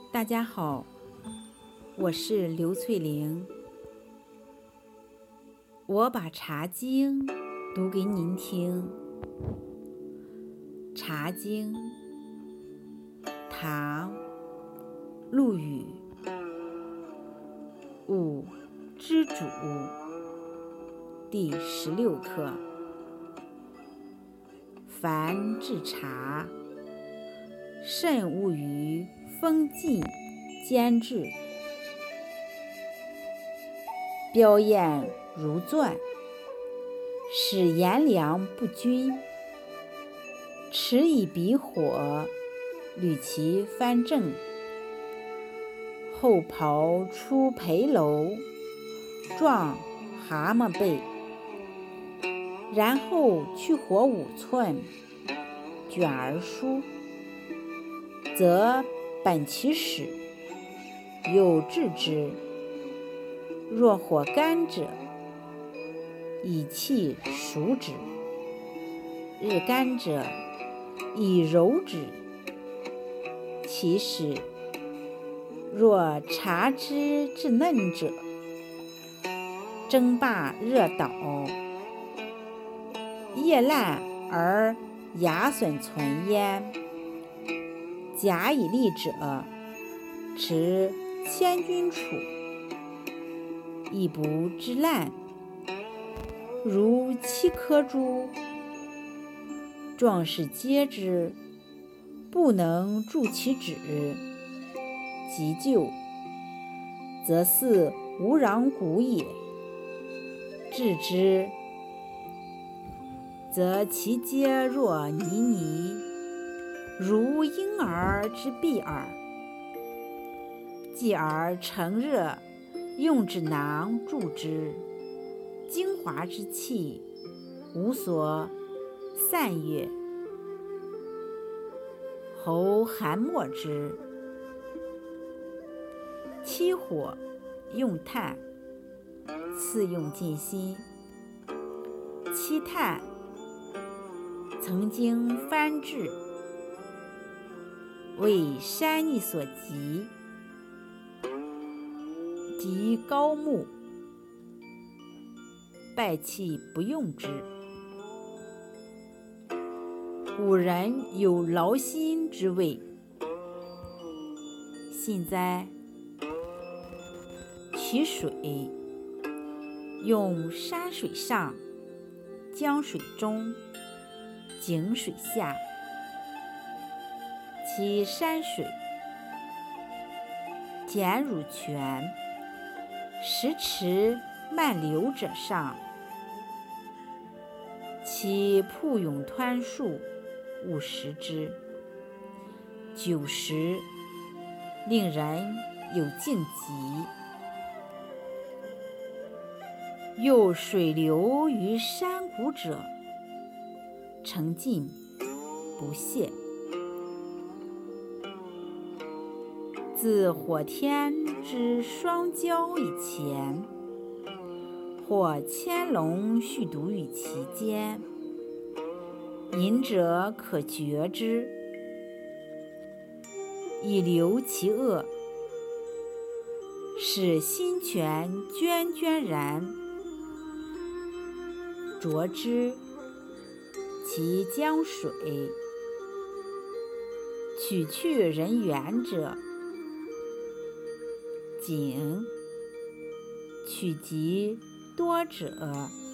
大家好，我是刘翠玲，我把茶经读给您听。茶经，唐·陆羽。五之主，第16课。凡制茶，慎勿于风静间制，标焰如钻，使炎凉不均。持以彼火，履其翻正，后刨出培楼，状蛤蟆背，然后去火5寸，卷而疏，则本其始，有制之。若火干者，以气熟之；日干者，以柔之。其始，若茶汁至嫩者，蒸罢热捣，叶烂而芽损存焉。假以利者，持千钧杵，亦不知烂，如7颗珠。壮士皆之，不能助其止，急救，则似无壤骨也。治之，则其皆若泥泥，如婴儿之臂耳。继而乘热，用指囊注之，精华之气无所散也。侯含没之。起火，用炭，次用尽心。漆炭曾经翻制，为山逆所及，及高木，败气不用之。古人有劳心之谓，信哉！取水，用山水上，江水中，井水下。其山水简如泉，10尺漫流者上。其瀑涌湍树，勿食之。久食，令人有静疾。又水流于山谷者，澄净不泄。自火天之霜交以前，或千龙续毒于其间，饮者可觉之，以留其恶，使心泉涓涓然。浊之，其江水，取去人缘者，井，取极多者，